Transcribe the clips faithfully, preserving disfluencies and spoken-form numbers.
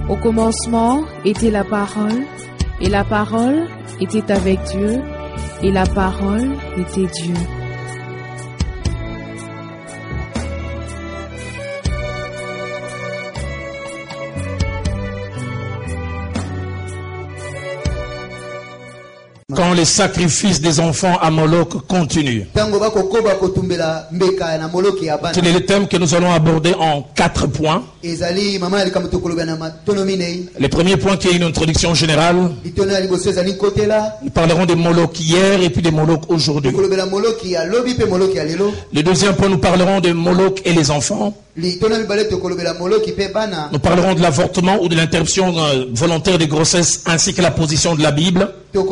Au commencement était la parole, et la parole était avec Dieu, et la parole était Dieu. Quand les sacrifices des enfants à Moloch continuent. Quel est le thème que nous allons aborder en quatre points? Le premier point qui est une introduction générale. Nous parlerons de Moloch hier et puis de Moloch aujourd'hui. Le deuxième point, nous parlerons de Moloch et les enfants. Nous parlerons de l'avortement ou de l'interruption volontaire de grossesse ainsi que la position de la Bible. Nous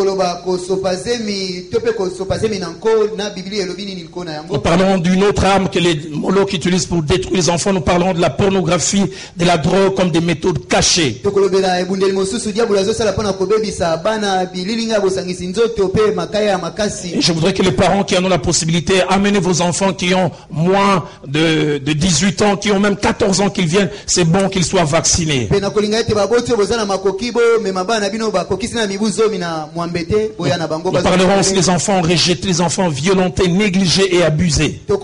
parlerons d'une autre arme que les Moloch utilisent pour détruire les enfants. Nous parlerons de la pornographie, de la drogue comme des méthodes cachées. Et je voudrais que les parents qui en ont la possibilité, amenez vos enfants qui ont moins de, de dix-huit ans, qui ont même quatorze ans qu'ils viennent, c'est bon qu'ils soient vaccinés. Nous parlerons aussi des enfants rejetés, des enfants violentés, négligés et abusés. Nous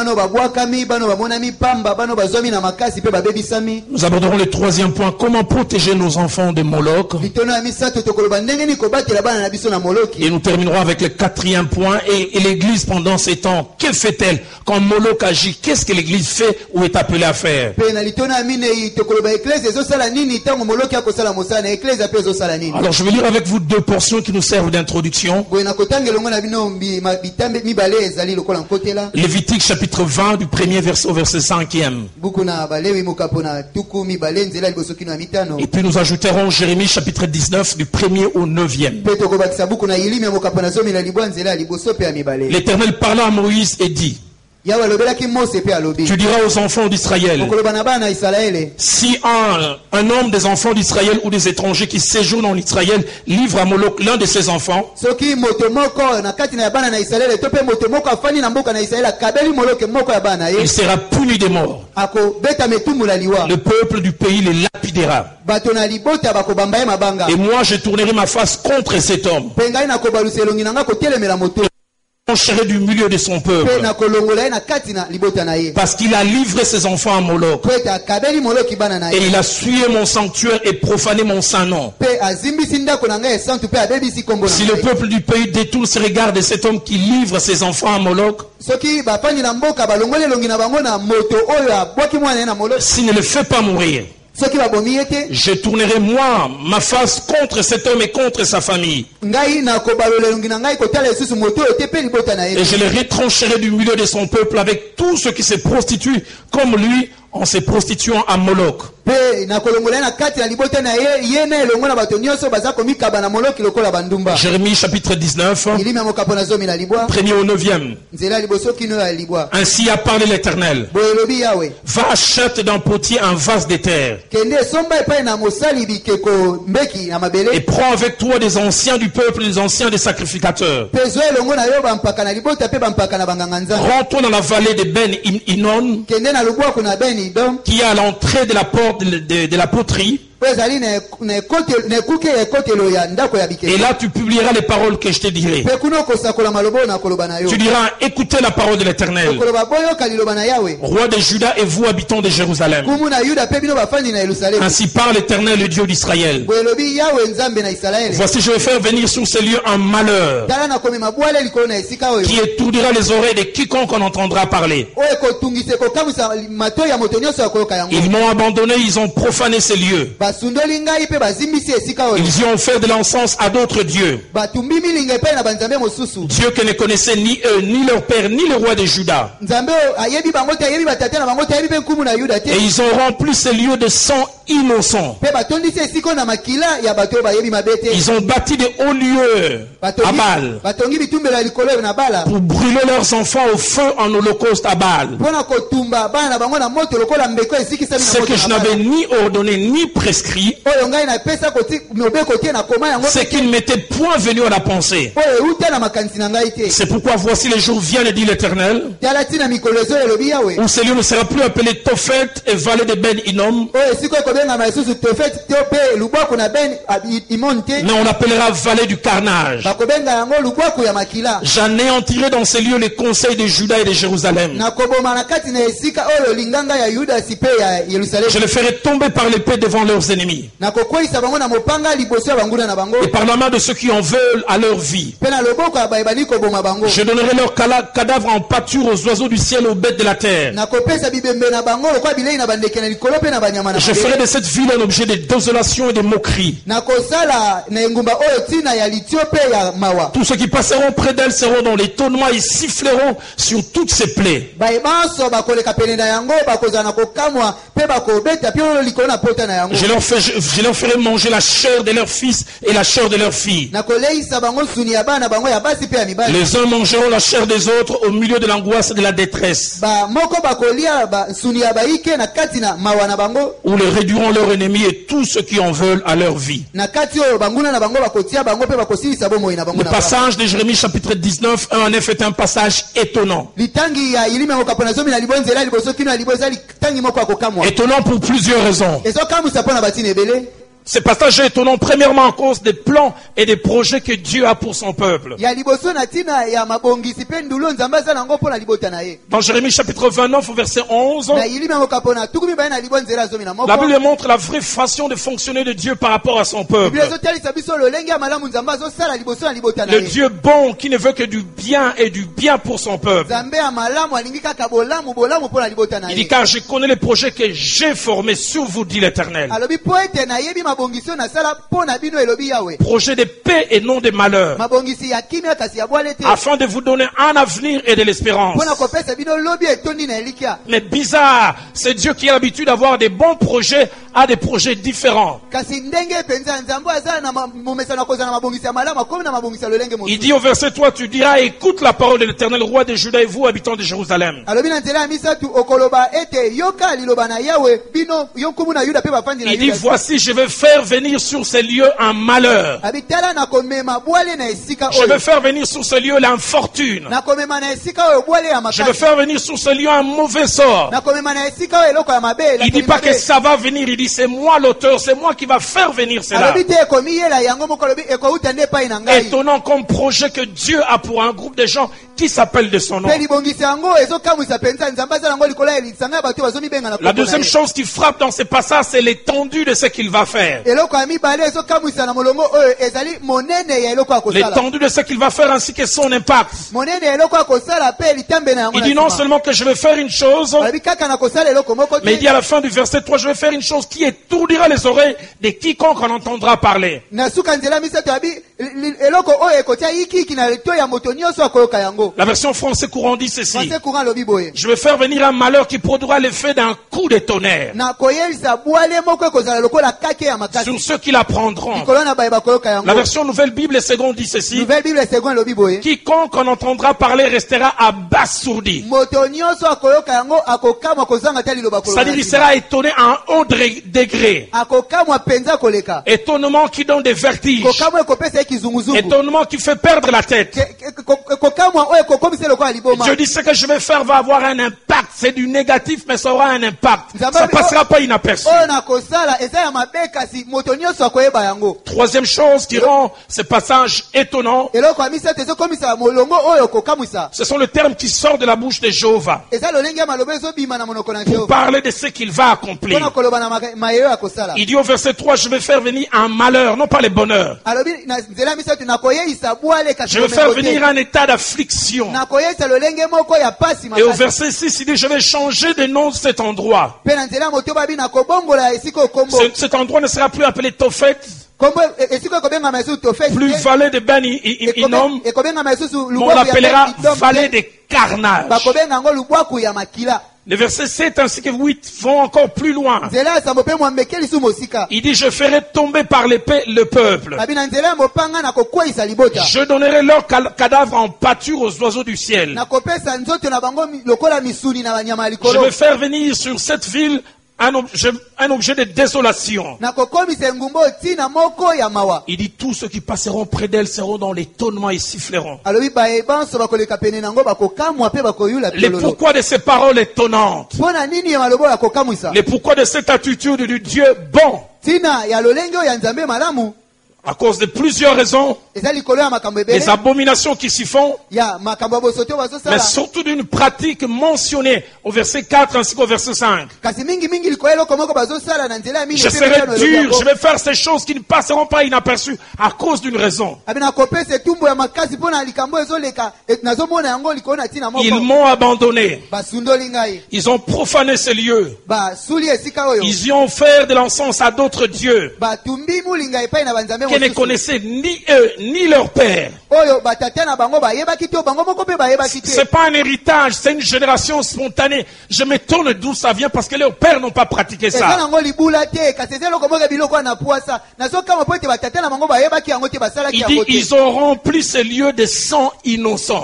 aborderons le troisième point, comment protéger nos enfants de Moloch. Et nous terminerons avec le quatrième point, et, et l'église pendant ces temps, que fait-elle? Quand Moloch agit, qu'est-ce que l'église fait ou est appelée à faire? Alors je vais lire avec vous deux portions qui nous servent d'introduction. Lévitique chapitre vingt du premier verset au verset cinquième. Et puis nous ajouterons Jérémie chapitre dix-neuf du premier au neuvième. L'Éternel parla à Moïse et dit: tu diras aux enfants d'Israël, si un, un homme des enfants d'Israël ou des étrangers qui séjournent en Israël livre à Moloch l'un de ses enfants, il sera puni de mort. Le peuple du pays les lapidera. Et moi je tournerai ma face contre cet homme. Je trancherai du milieu de son peuple, parce qu'il a livré ses enfants à Moloch et il a souillé mon sanctuaire et profané mon saint nom. Si le peuple du pays détourne ses regards de cet homme qui livre ses enfants à Moloch, s'il ne le fait pas mourir, je tournerai moi ma face contre cet homme et contre sa famille, et je le retrancherai du milieu de son peuple avec tous ceux qui se prostituent comme lui en se prostituant à Moloch. Jérémie chapitre dix-neuf, premier au neuvième. Ainsi a parlé l'Éternel: va, achète d'un potier un vase de terre, et prends avec toi des anciens du peuple, des anciens des sacrificateurs. Rends-toi dans la vallée de Ben Hinnom, qui est à l'entrée de la porte de, de, de la poterie. Et là tu publieras les paroles que je te dirai. Tu diras: écoutez la parole de l'Éternel, roi de Juda et vous habitants de Jérusalem. Ainsi parle l'Éternel, le Dieu d'Israël. Voici, je vais faire venir sur ces lieux un malheur qui étourdira les oreilles de quiconque en entendra parler. Ils m'ont abandonné, ils ont profané ces lieux. Ils y ont fait de l'encens à d'autres dieux, dieux que ne connaissaient ni eux, ni leur père, ni le roi de Juda. Et ils ont rempli ces lieux de sang innocent. Ils ont bâti de hauts lieux à Baal pour brûler leurs enfants au feu en holocauste à Baal. Ce que je n'avais ni ordonné ni prescrit l'esprit, c'est qu'il ne m'était point venu à la pensée. C'est pourquoi voici les jours viennent, dit l'Éternel, où ce lieu ne sera plus appelé Tophet et vallée de Ben Hinnom, mais on appellera vallée du carnage. J'anéantirai dans ces lieux les conseils de Juda et de Jérusalem. Je les ferai tomber par l'épée devant leurs ennemis et par la main de ceux qui en veulent à leur vie. Je donnerai leurs cadavres en pâture aux oiseaux du ciel, aux bêtes de la terre. Je ferai de cette ville un objet de désolation et de moquerie. Tous ceux qui passeront près d'elle seront dans l'étonnement et siffleront sur toutes ses plaies. Je leur, fais, je, je leur ferai manger la chair de leurs fils et la chair de leurs filles. Les uns mangeront la chair des autres au milieu de l'angoisse et de la détresse. Ou les réduiront leurs ennemis et tous ceux qui en veulent à leur vie. Le passage de Jérémie chapitre dix-neuf, un à neuf est un passage étonnant. Étonnant pour plusieurs raisons. Ce passage est étonnant premièrement à cause des plans et des projets que Dieu a pour son peuple. Dans Jérémie chapitre vingt-neuf verset onze, la Bible montre la vraie façon de fonctionner de Dieu par rapport à son peuple. Le Dieu bon qui ne veut que du bien et du bien pour son peuple. Il dit, car je connais les projets que j'ai formés sur vous, dit l'Éternel. Projet de paix et non de malheur, afin de vous donner un avenir et de l'espérance. Mais bizarre, c'est Dieu qui a l'habitude d'avoir des bons projets à des projets différents. Il dit au verset trois, tu diras, écoute la parole de l'Éternel, roi de Juda et vous, habitants de Jérusalem. Il dit, voici, je vais faire venir sur ces lieux un malheur. Je vais faire venir sur ces lieux l'infortune. Je vais faire venir sur ces lieux un mauvais sort. Il dit pas que ça va venir, il dit c'est moi l'auteur, c'est moi qui va faire venir cela. Étonnant comme projet que Dieu a pour un groupe de gens qui s'appellent de son nom. La deuxième chose qui frappe dans ce passage, c'est l'étendue de ce qu'il va faire. L'étendue de ce qu'il va faire ainsi que son impact. Il dit non seulement que je vais faire une chose, mais il dit à la fin du verset trois, je vais faire une chose qui étourdira les oreilles de quiconque en entendra parler. La version français courant dit ceci: je vais faire venir un malheur qui produira l'effet d'un coup de tonnerre sur ceux qui l'apprendront. La version Nouvelle Bible Seconde dit ceci: quiconque en entendra parler restera abasourdi. C'est-à-dire il sera étonné à un haut degré. Étonnement qui donne des vertiges. Étonnement qui fait perdre la tête. Dieu dit ce que je vais faire va avoir un impact. C'est du négatif mais ça aura un impact. Ça ne passera pas inaperçu. Troisième chose qui rend ce passage étonnant, ce sont les termes qui sortent de la bouche de Jéhovah pour parler de ce qu'il va accomplir. Il dit au verset trois, je vais faire venir un malheur, non pas le bonheur. Je vais faire venir un état d'affliction. Et au verset six, il dit, je vais changer de nom de cet endroit. Cet endroit ne sera plus appelé Tophet, plus vallée de Ben Hinnom, mais on l'appellera vallée de carnage. Les versets sept ainsi que huit vont encore plus loin. Il dit, je ferai tomber par l'épée le peuple. Je donnerai leurs cadavres en pâture aux oiseaux du ciel. Je vais faire venir sur cette ville Un objet, un objet de désolation. Il dit tous ceux qui passeront près d'elle seront dans l'étonnement et siffleront. Les pourquoi de ces paroles étonnantes. Les pourquoi de cette attitude du Dieu bon. À cause de plusieurs raisons, les abominations qui s'y font, mais surtout d'une pratique mentionnée au verset quatre ainsi qu'au verset cinq. Je serai dur, je vais faire ces choses qui ne passeront pas inaperçues à cause d'une raison. Ils m'ont abandonné. Ils ont profané ces lieux. Ils y ont offert de l'encens à d'autres dieux qui ne connaissaient ni eux, ni leur père. C'est pas un héritage, c'est une génération spontanée. Je m'étonne d'où ça vient parce que leurs pères n'ont pas pratiqué ça. Il dit, ils ont rempli ces lieux de sang innocent.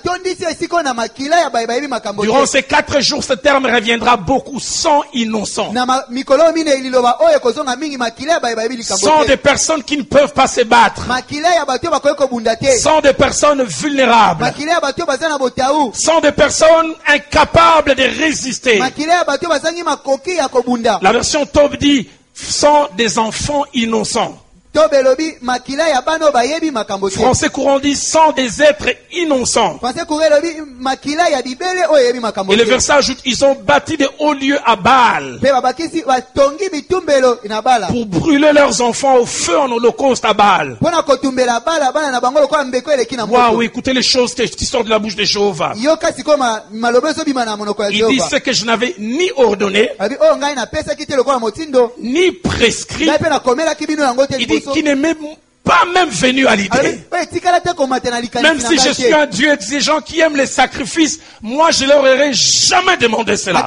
Durant ces quatre jours, ce terme reviendra beaucoup, sang innocent. Sang des personnes qui ne peuvent pas se battre. Sans des personnes vulnérables. Sans des personnes incapables de résister. La version Top dit sans des enfants innocents. Français courant dit sans des êtres innocents. Et le verset ajoute, ils ont bâti des hauts lieux à Baal pour brûler leurs enfants au feu en holocauste à Baal. Waouh, écoutez les choses qui sortent de la bouche de Jéhovah. Il dit ce que je n'avais ni ordonné, ni prescrit. Il dit qui n'est même pas même venu à l'idée. Même si je suis un Dieu exigeant qui aime les sacrifices, moi je leur aurais jamais demandé cela.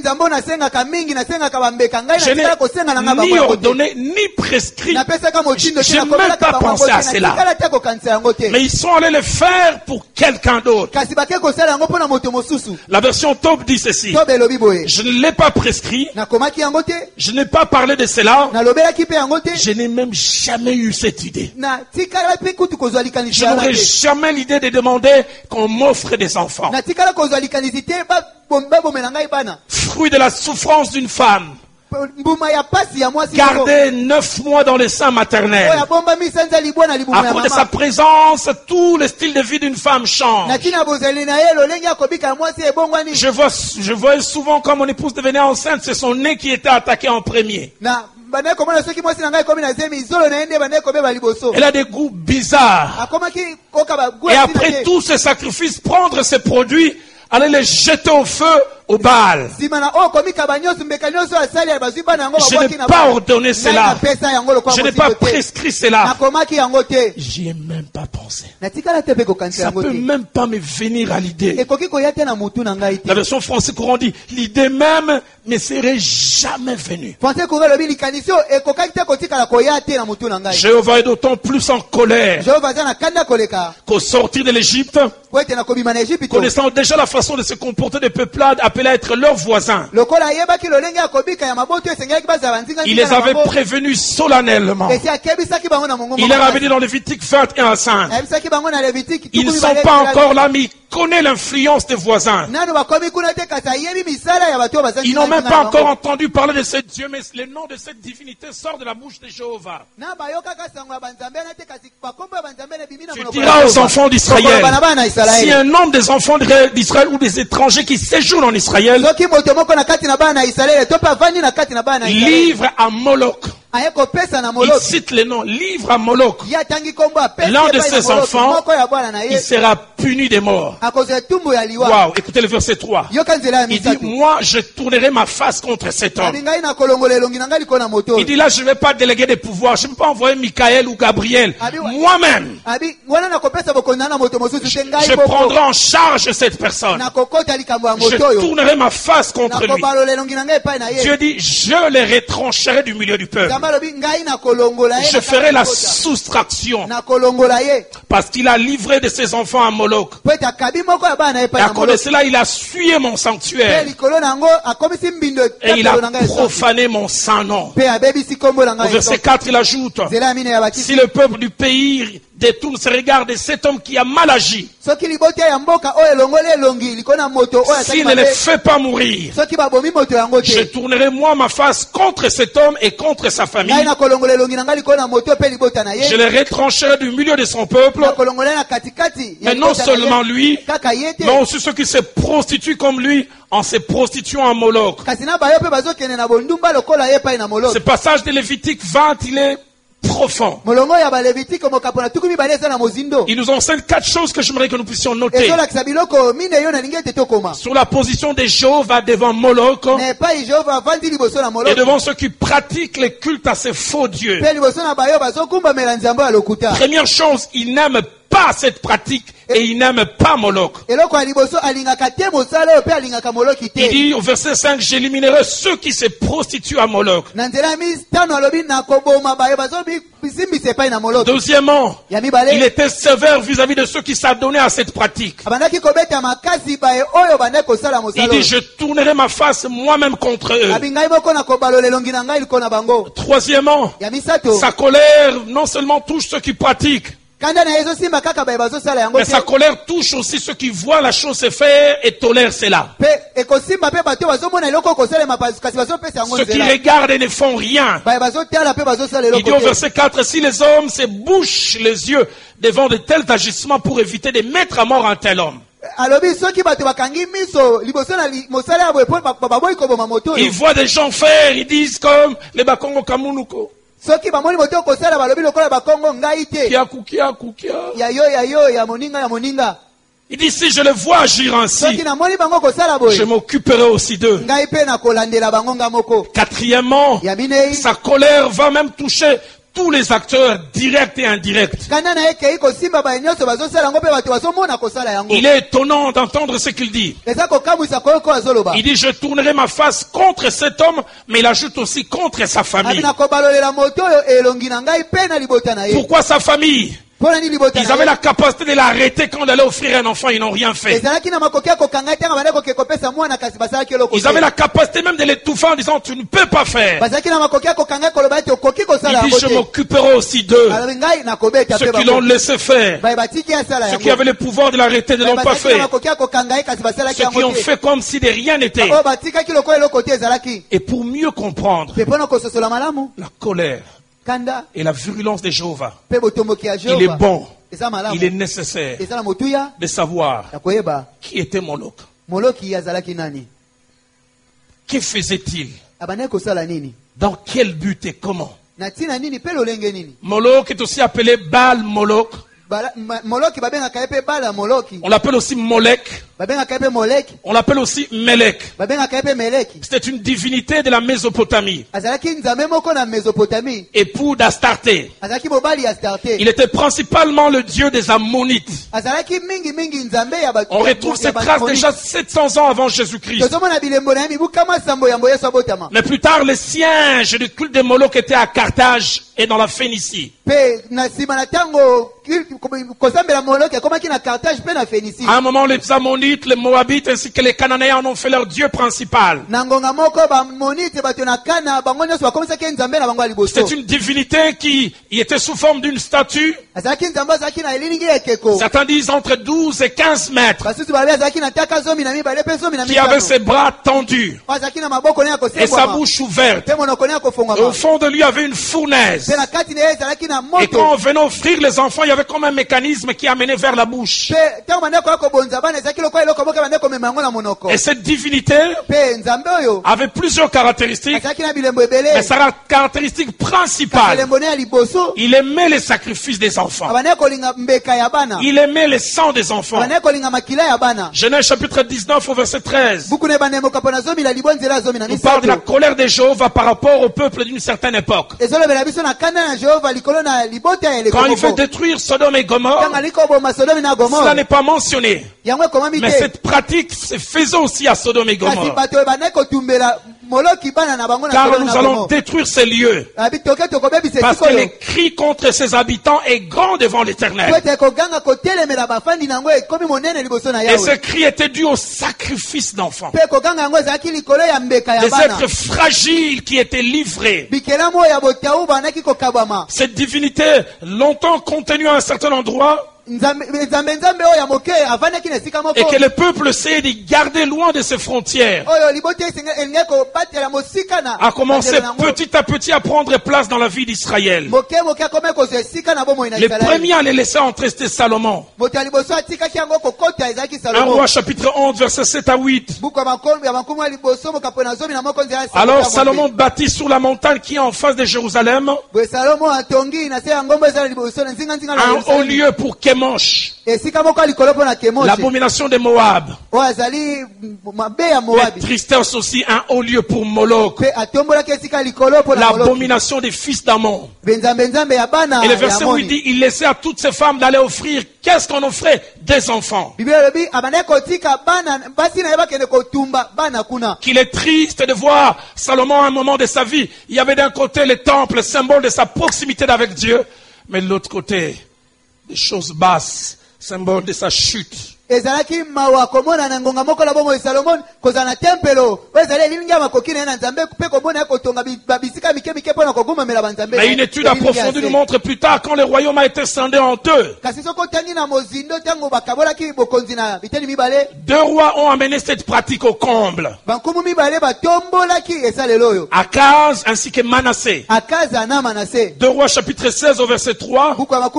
Je n'ai ni ordonné, ni prescrit. Je n'ai même pas pensé à cela. Mais ils sont allés le faire pour quelqu'un d'autre. La version Top dit ceci. Je ne l'ai pas prescrit. Je n'ai pas parlé de cela. Je n'ai même jamais eu cette idée. Je n'aurais jamais l'idée de demander qu'on m'offre des enfants. Fruit de la souffrance d'une femme. Garder neuf mois dans le sein maternel. À cause de sa présence, tout le style de vie d'une femme change. Je vois, je vois souvent quand mon épouse devenait enceinte, c'est son nez qui était attaqué en premier. Elle a des goûts bizarres. Et après tous ces sacrifices, prendre ces produits, aller les jeter au feu, au Baal. Je n'ai pas ordonné cela. Je n'ai pas prescrit cela. J'y ai même pas pensé. Ça peut même pas me venir à l'idée. La version française courant dit, l'idée même ne serait jamais venue. Jéhovah est d'autant plus en colère qu'au sortir de l'Égypte, connaissant déjà la façon de se comporter des peuplades appelés à être leurs voisins, il les avait prévenus solennellement. Il leur avait dit dans Lévitique vingt et un à cinq, ils ne sont pas encore là, mais ils connaissent l'influence des voisins. Ils n'ont même pas encore entendu parler de ce Dieu, mais le nom de cette divinité sort de la bouche de Jéhovah. Tu diras aux enfants d'Israël, si un nombre des enfants d'Israël ou des étrangers qui séjournent en Israël livre à Moloch, il cite le nom, livre à Moloch, l'un de ses enfants, il sera puni de mort. Waouh, écoutez le verset trois. Il dit, moi je tournerai ma face contre cet homme. Il dit là, je ne vais pas déléguer des pouvoirs, je ne vais pas envoyer Michael ou Gabriel. Moi-même, je prendrai en charge cette personne. Je tournerai ma face contre lui. Dieu dit, je les retrancherai du milieu du peuple. Je ferai la soustraction parce qu'il a livré de ses enfants à Moloch. Et à cause de cela, il a souillé mon sanctuaire. Et il a profané mon saint nom. Au verset quatre, il ajoute, si le peuple du pays détourne ses regards de cet homme qui a mal agi, s'il ne les fait pas mourir, je tournerai moi ma face contre cet homme et contre sa famille. Je les retrancherai du milieu de son peuple. Mais non seulement lui, mais aussi ceux qui se prostituent comme lui en se prostituant à Moloch. Ce passage de Lévitique vingt, il est profond. Il nous enseigne quatre choses que j'aimerais que nous puissions noter. Sur la position de Jéhovah devant Moloch et devant ceux qui pratiquent les cultes à ces faux dieux. Première chose, il n'aime pas cette pratique et il n'aime pas Moloch. Il dit au verset cinq, j'éliminerai ceux qui se prostituent à Moloch. Deuxièmement, il était sévère vis-à-vis de ceux qui s'adonnaient à cette pratique. Il dit, je tournerai ma face moi-même contre eux. Troisièmement, sa colère non seulement touche ceux qui pratiquent, mais sa colère touche aussi ceux qui voient la chose se faire et tolèrent cela. Ceux qui regardent et ne font rien. Il dit au verset quatre, si les hommes se bouchent les yeux devant de tels agissements pour éviter de mettre à mort un tel homme. Ils voient des gens faire, ils disent comme les Bakongo Kamunuko. Il dit, si je les vois agir ainsi, je m'occuperai aussi d'eux. Quatrièmement, sa colère va même toucher tous les acteurs directs et indirects. Il est étonnant d'entendre ce qu'il dit. Il dit, je tournerai ma face contre cet homme, mais il ajoute aussi contre sa famille. Pourquoi sa famille? Ils avaient la capacité de l'arrêter quand on allait offrir un enfant, ils n'ont rien fait. Ils avaient la capacité même de l'étouffer en disant, tu ne peux pas faire. Il dit, je m'occuperai aussi d'eux. Ceux qui l'ont laissé faire. Ceux qui avaient le pouvoir de l'arrêter ne l'ont pas fait. Ceux qui ont fait comme si de rien n'était. Et pour mieux comprendre la colère et la virulence de Jéhovah, il est bon, il est nécessaire de savoir qui était Moloch. Que faisait-il? Dans quel but et comment? Moloch est aussi appelé Baal Moloch. On l'appelle aussi Molech. On l'appelle aussi Melech. C'était une divinité de la Mésopotamie. Époux d'Astarté. Il était principalement le dieu des Ammonites. On retrouve ces traces déjà sept cents ans avant Jésus-Christ. Mais plus tard, les sièges du culte de Moloch étaient à Carthage et dans la Phénicie. À un moment, les Ammonites, les Moabites ainsi que les Cananéens en ont fait leur dieu principal. C'est une divinité qui était sous forme d'une statue. Certains disent entre douze et quinze mètres. Qui avait ses bras tendus et sa bouche ouverte. Et au fond de lui, il y avait une fournaise. Et quand on venait offrir les enfants, il y avait comme un mécanisme qui amenait vers la bouche. Et cette divinité avait plusieurs caractéristiques. Mais sa caractéristique principale, il aimait les sacrifices des enfants. Il aimait le sang des enfants. Genèse chapitre dix-neuf au verset treize. Nous parle de la colère de Jéhovah par rapport au peuple d'une certaine époque. Quand il veut détruire Sodome et Gomorrhe, cela n'est pas mentionné. Mais cette pratique se faisait aussi à Sodome et Gomorrhe. car nous allons détruire ces lieux. Parce que les cris contre ses habitants est grand devant l'Éternel. Et ce cri était dû au sacrifice d'enfants. Des êtres fragiles qui étaient livrés. Cette divinité, longtemps contenue à un certain endroit, et que le peuple essaie de garder loin de ses frontières, a commencé petit à petit à prendre place dans la vie d'Israël. Le premier à les laisser entrer, c'était Salomon. Un roi chapitre onze, versets sept à huit. Alors Salomon bâtit sur la montagne qui est en face de Jérusalem un haut lieu pour Kemosh, l'abomination de Moab. Et tristesse aussi, un haut lieu pour Moloch, l'abomination des fils d'Ammon. Et le verset où il dit, il laissait à toutes ces femmes d'aller offrir. Qu'est-ce qu'on offrait? Des enfants. Qu'il est triste de voir Salomon à un moment de sa vie. Il y avait d'un côté le temple, symbole de sa proximité avec Dieu, mais de l'autre côté, des choses basses, symbole de sa chute. Le Mais une étude approfondie nous montre plus tard, quand le royaume a été scindé en deux, deux rois ont amené cette pratique au comble. Akaz ainsi que Manassé. Deux rois chapitre seize au verset trois.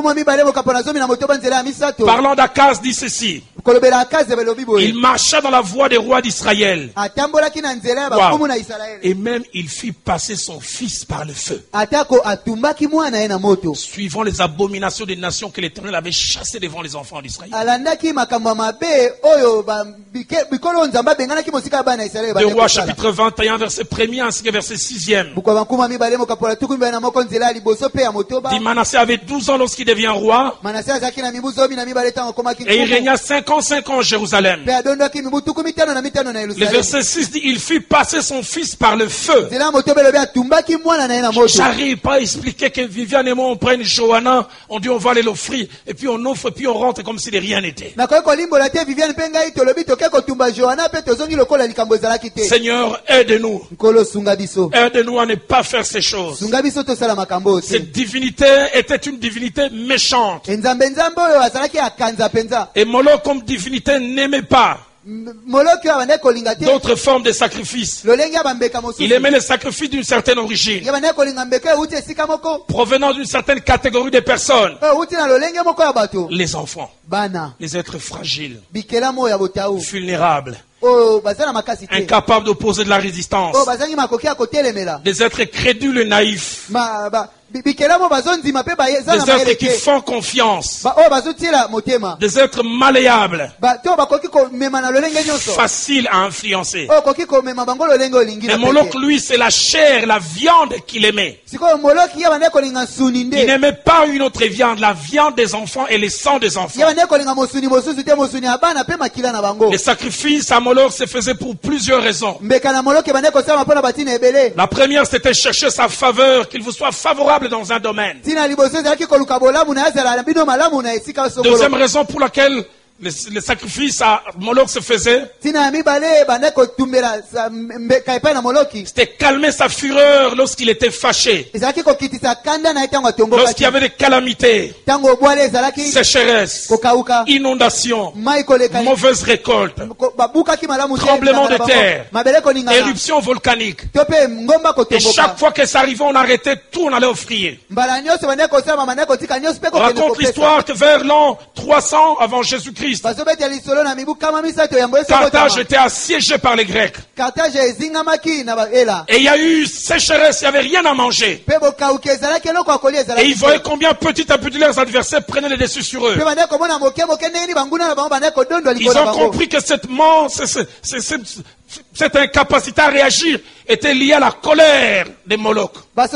Parlant d'Akaz dit ceci: il marcha dans la voie des rois d'Israël. Wow. Et même il fit passer son fils par le feu, suivant les abominations des nations que l'Éternel avait chassées devant les enfants d'Israël. Deux rois chapitre vingt et un verset premier ainsi que verset sixième. Dit Manassé avait douze ans lorsqu'il devient roi, et il régna cinquante-cinq ans en Jérusalem. Le verset six dit, il fit passer son fils par le feu. J'arrive pas à expliquer que Viviane et moi on prenne Johanna, on dit on va aller l'offrir, et puis on offre, et puis on rentre comme si de rien n'était. Seigneur, aide-nous. Aide-nous à ne pas faire ces choses. Cette divinité était une divinité méchante. Et Moloch comme divinité n'aimait pas d'autres formes de sacrifices. Il aimait les sacrifices d'une certaine origine, provenant d'une certaine catégorie de personnes. Les enfants, les êtres fragiles, vulnérables, incapables d'opposer de la résistance, des êtres crédules et naïfs, des êtres qui font confiance, des êtres malléables, faciles à influencer. Mais Moloch, lui, c'est la chair, la viande qu'il aimait. Il n'aimait pas une autre viande, la viande des enfants et le sang des enfants. Les sacrifices à Moloch se faisaient pour plusieurs raisons. La première, c'était chercher sa faveur, qu'il vous soit favorable dans un domaine. Deuxième raison pour laquelle le, le sacrifice à Moloch se faisait, c'était calmer sa fureur lorsqu'il était fâché, lorsqu'il y avait des calamités, sécheresse, inondations, mauvaise récolte, tremblement de terre, éruption volcanique. Et chaque fois que ça arrivait, on arrêtait tout, on allait offrir. On raconte l'histoire que vers l'an trois cents avant Jésus-Christ, Carthage était assiégé par les Grecs. Et il y a eu sécheresse, il n'y avait rien à manger. Et ils voyaient combien petit à petit leurs adversaires prenaient le dessus sur eux. Ils ont compris que cette, man, cette cette incapacité à réagir était liée à la colère de Moloch.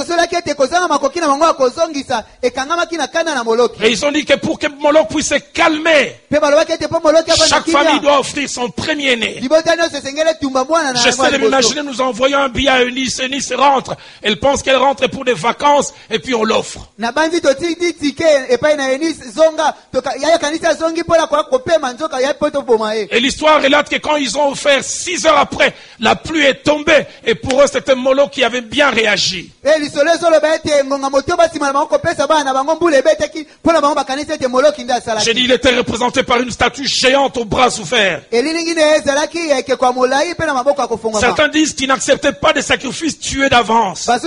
Et ils ont dit que pour que Moloch puisse se calmer, chaque famille doit offrir son premier-né. J'essaie de m'imaginer, nous envoyons un billet à Eunice, Eunice rentre, elle pense qu'elle rentre pour des vacances et puis on l'offre. Et l'histoire relate que quand ils ont offert, six heures après, la pluie est tombée et pour eux c'était Moloch qui avait bien réagi. J'ai dit il était représenté par une statue géante aux bras ouverts. Certains disent qu'ils n'acceptaient pas des sacrifices tués d'avance. Sa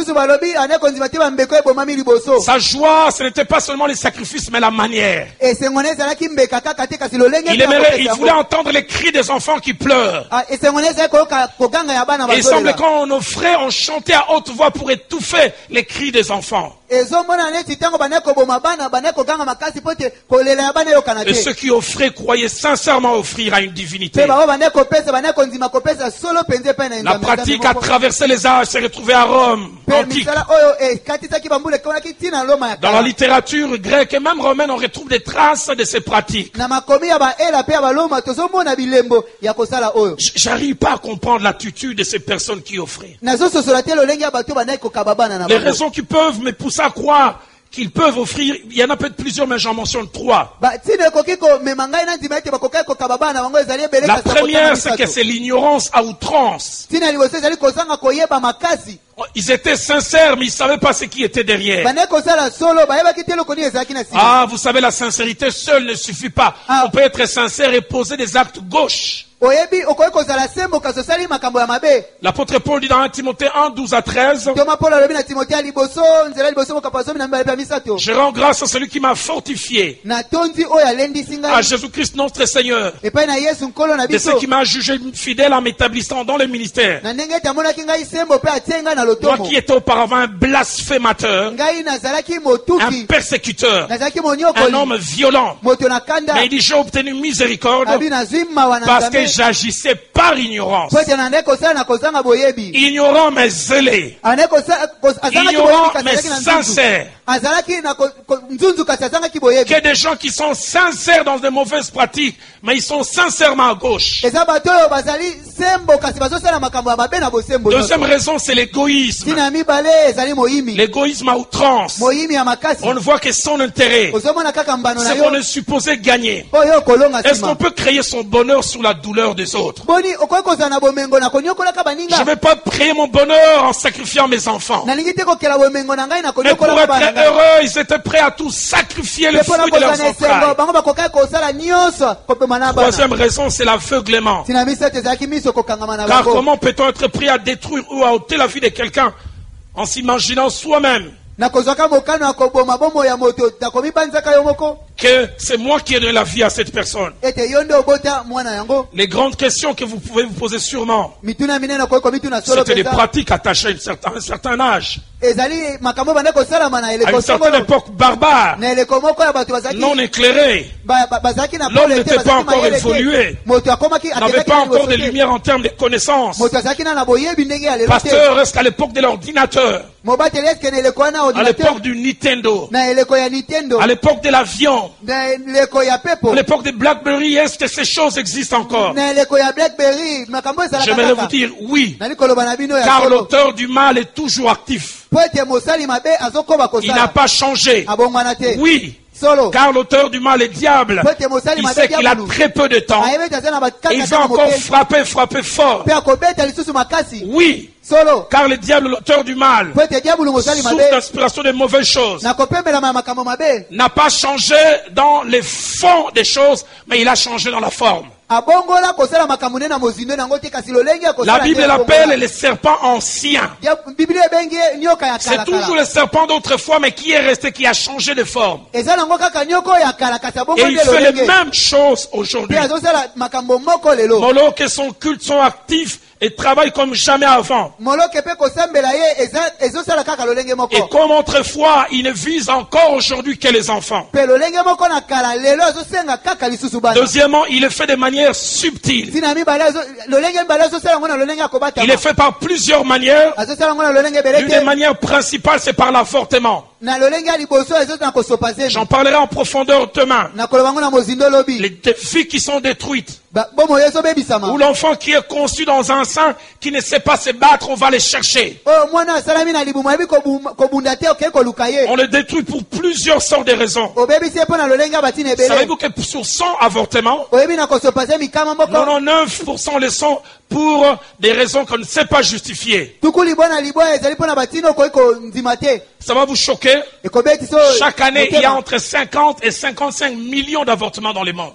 joie, ce n'était pas seulement les sacrifices mais la manière. Il aimerait, il voulait entendre les cris des enfants qui pleurent. Et il semble qu'on offrait, on chantait à haute voix pour étouffer les cris des enfants. Et ceux qui offraient croyaient sincèrement offrir à une divinité. La pratique a traversé les âges, s'est retrouvée à Rome, antique. Dans la littérature grecque et même romaine, on retrouve des traces de ces pratiques. J'arrive pas à comprendre l'attitude de ces personnes qui offraient. Les raisons qui peuvent me pousser à croire qu'ils peuvent offrir, il y en a peut-être plusieurs, mais j'en mentionne trois. La première, c'est que c'est l'ignorance à outrance. Ils étaient sincères, mais ils ne savaient pas ce qui était derrière. Ah, vous savez, la sincérité seule ne suffit pas. On peut être sincère et poser des actes gauches. L'apôtre Paul dit dans un Timothée un, douze à treize. Je rends grâce à celui qui m'a fortifié, à Jésus-Christ notre Seigneur, de ce qui m'a jugé fidèle en m'établissant dans le ministère. Moi qui étais auparavant un blasphémateur, un persécuteur, un homme violent, mais il dit j'ai obtenu miséricorde parce que j'agissais par ignorance. Ignorant mais zélé. Ignorant mais sincère. Que des gens qui sont sincères dans de mauvaises pratiques, mais ils sont sincèrement à gauche. Deuxième raison, c'est l'égoïsme. L'égoïsme à outrance. On ne voit que son intérêt. C'est qu'on est supposé gagner. Est-ce qu'on peut créer son bonheur sous la douleur des autres? Je ne vais pas créer mon bonheur en sacrifiant mes enfants. Mais pour être heureux, ils étaient prêts à tout sacrifier, le fruit de leurs entrailles. Troisième raison, c'est l'aveuglement. Car comment peut-on être prêt à détruire ou à ôter la vie de quelqu'un en s'imaginant soi-même que c'est moi qui ai donné la vie à cette personne? Les grandes questions que vous pouvez vous poser sûrement, c'était des pratiques attachées à un certain, un certain âge, à une certaine époque barbare, non éclairée. L'homme n'était pas encore évolué, n'avait pas encore de lumière en termes de connaissances. Pasteur, est-ce qu'à l'époque de l'ordinateur, à l'époque du Nintendo, à l'époque de l'avion, à l'époque des Blackberry, est-ce que ces choses existent encore? J'aimerais vous dire oui, car l'auteur du mal est toujours actif. Il n'a pas changé. Oui, car l'auteur du mal est diable. Il sait qu'il a très peu de temps. Et il va encore frapper, frapper fort. Oui, car le diable, l'auteur du mal, sous l'inspiration de mauvaises choses, n'a pas changé dans les fonds des choses, mais il a changé dans la forme. La Bible l'appelle le serpent ancien. C'est toujours le serpent d'autrefois, mais qui est resté, qui a changé de forme. Et il fait les mêmes choses aujourd'hui. Moloch et son culte sont actifs et travaille comme jamais avant. Et comme autrefois, il ne vise encore aujourd'hui que les enfants. Deuxièmement, il est fait de manière subtile. Il est fait par plusieurs manières. L'une des manières principales, c'est par l'avortement. J'en parlerai en profondeur demain. Les filles qui sont détruites. Ou l'enfant qui est conçu dans un sein qui ne sait pas se battre, on va les chercher. On le détruit pour plusieurs sortes de raisons. Savez-vous que sur cent avortements, quatre-vingt-dix-neuf pour cent le sont pour des raisons qu'on ne sait pas justifier. Ça va vous choquer? Chaque année, il y a entre cinquante et cinquante-cinq millions d'avortements dans le monde.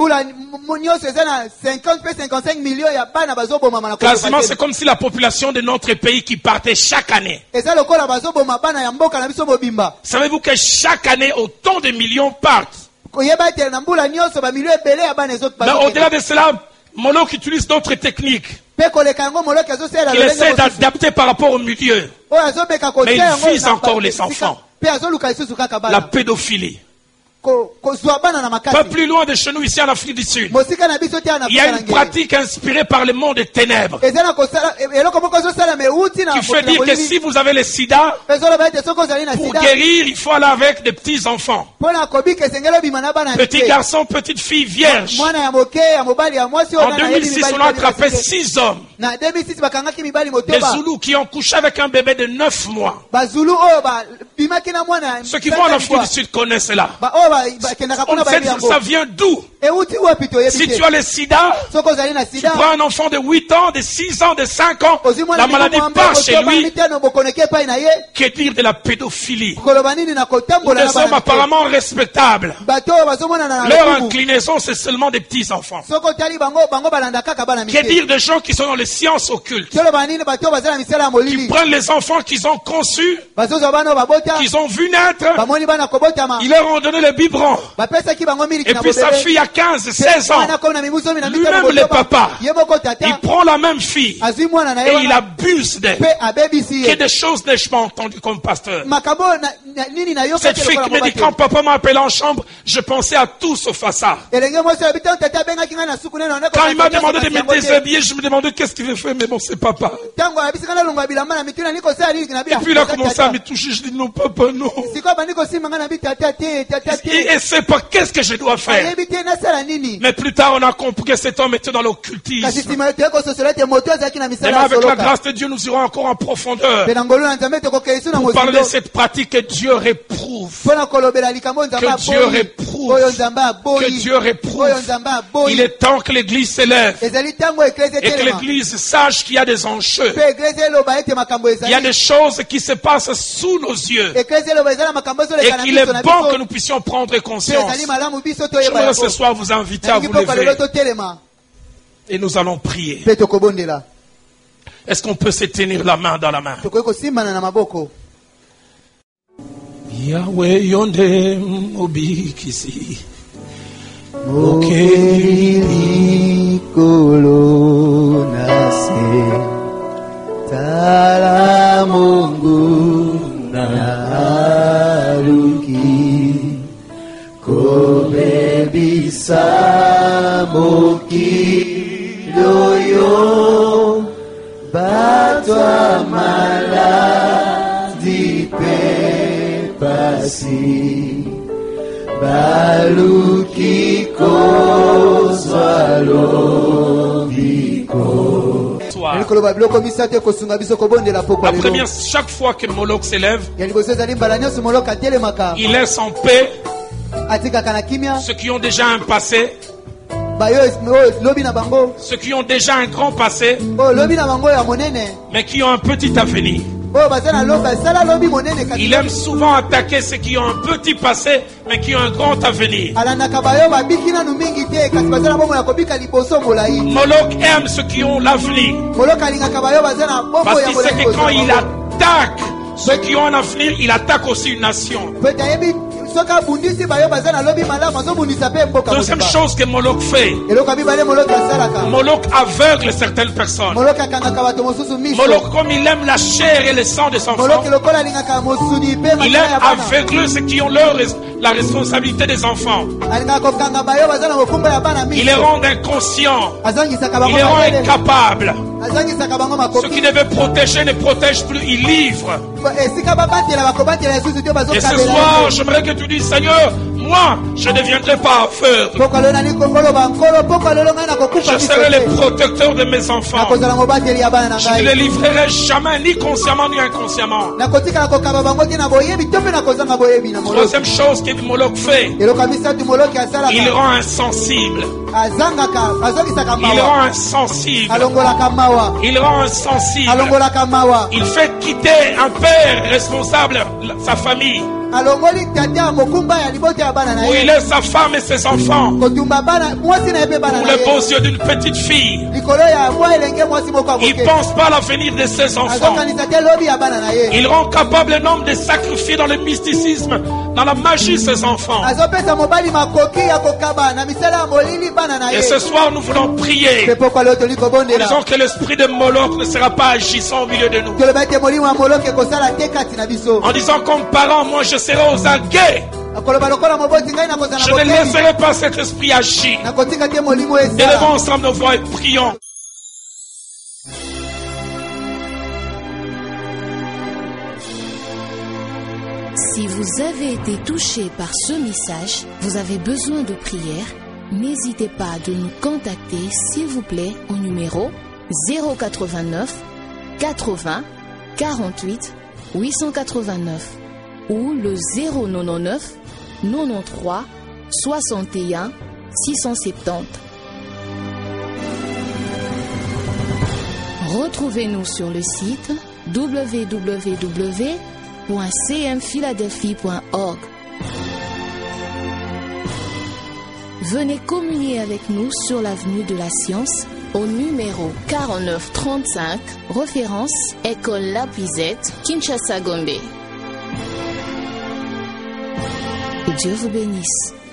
Quasiment, c'est comme si la population de notre pays qui partait chaque année. Savez-vous que chaque année, autant de millions partent? Mais au-delà de cela, Moloch utilise d'autres techniques qu'il essaie d'adapter par rapport au milieu. Mais il vise encore les enfants. La pédophilie. Pas plus loin de chez nous, ici en Afrique du Sud, il y a une pratique inspirée par le monde des ténèbres qui fait dire que si vous avez le sida, pour guérir, il faut aller avec des petits enfants. Petits garçons, petites filles vierges. En deux mille six, on a attrapé six hommes. Des Zoulous qui ont couché avec un bébé de neuf mois. Ceux qui vont en Afrique du Sud connaissent cela. On sait ça vient d'où? Si tu as le sida, tu prends un enfant de huit ans, de six ans, de cinq ans, la maladie part chez lui. Que dire de la pédophilie? Des hommes apparemment respectables. Leur inclinaison, c'est seulement des petits enfants. Que dire de gens qui sont dans les sciences occultes, qui prennent les enfants qu'ils ont conçus, qu'ils ont vu naître, ils leur ont donné le biberon. Et puis sa fille a quinze, seize ans. Lui-même le papa, il prend la même fille et il abuse d'elle. Que des choses n'ai-je pas entendu comme pasteur? Cette fille qui me dit quand papa m'a appelé en chambre, je pensais à tout sauf à ça. Quand il m'a demandé de me déshabiller, je me demandais qu'est-ce qu'il veut faire, mais bon, c'est papa. Et puis il a commencé à me toucher, je dis non papa, non. Et elle sait pas qu'est-ce que je dois faire. Mais plus tard, on a compris que cet homme était dans l'occultisme. Et même avec la grâce de Dieu, nous irons encore en profondeur pour parler de cette pratique que Dieu réprouve. Que Dieu réprouve. Que Dieu réprouve. Il est temps que l'Église s'élève et que l'Église sache qu'il y a des enjeux. Il y a des choses qui se passent sous nos yeux et qu'il est bon que nous puissions prendre conscience. Je voudrais ce soir vous inviter à vous lever et nous allons prier. Est-ce qu'on peut se tenir la main dans la main? Yahweh yonde mobikisi Okeli kolonase Tala Mungu na aluki Kobebisa moki loyo Batwa maladi pepasi Baluki kozwalo biko La première, chaque fois que Moloch s'élève, il laisse en paix ceux qui ont déjà un passé, ceux qui ont déjà un grand passé, mais qui ont un petit avenir. Il aime souvent attaquer ceux qui ont un petit passé, mais qui ont un grand avenir. Moloch aime ceux qui ont l'avenir. Parce qu'il sait que quand il attaque ceux qui ont un avenir, il attaque aussi une nation. Deuxième chose que Moloch fait, Moloch aveugle certaines personnes. Moloch, comme il aime la chair et le sang des enfants, il aime aveugler ceux qui ont leur, la responsabilité des enfants. Il les rend inconscients, il les rend incapables. Ceux qui devaient protéger ne protègent plus, ils livrent. Et ce soir, j'aimerais que tu dises, Seigneur, moi, je ne deviendrai pas aveugle. Je serai le protecteur de mes enfants. Je ne les livrerai jamais, ni consciemment ni inconsciemment. Troisième chose que Moloch fait, il rend insensible. Il rend insensible. Il rend insensible. Il fait quitter un père responsable sa famille. Où il est sa femme et ses enfants. Pour les beaux yeux d'une petite fille. Il ne pense pas à l'avenir de ses enfants. Il rend capable un homme de sacrifier dans le mysticisme, dans la magie ses enfants. Et ce soir nous voulons prier en disant que l'esprit de Moloch ne sera pas agissant au milieu de nous. En disant comme parent, moi je serai aux aguets. Je ne laisserai pas cet esprit agir. Élevons ensemble nos voix et prions. Si vous avez été touché par ce message, vous avez besoin de prière, n'hésitez pas de nous contacter s'il vous plaît au numéro zéro quatre-vingt-neuf quatre-vingts quarante-huit huit cent quatre-vingt-neuf ou le zéro quatre-vingt-neuf quatre-vingt-treize soixante et un six cent soixante-dix. Retrouvez-nous sur le site w w w point c m philadelphie point org. Venez communier avec nous sur l'avenue de la Science au numéro quarante-neuf trente-cinq, référence École Lapizette, Kinshasa, Gombe. Que Dieu vous bénisse.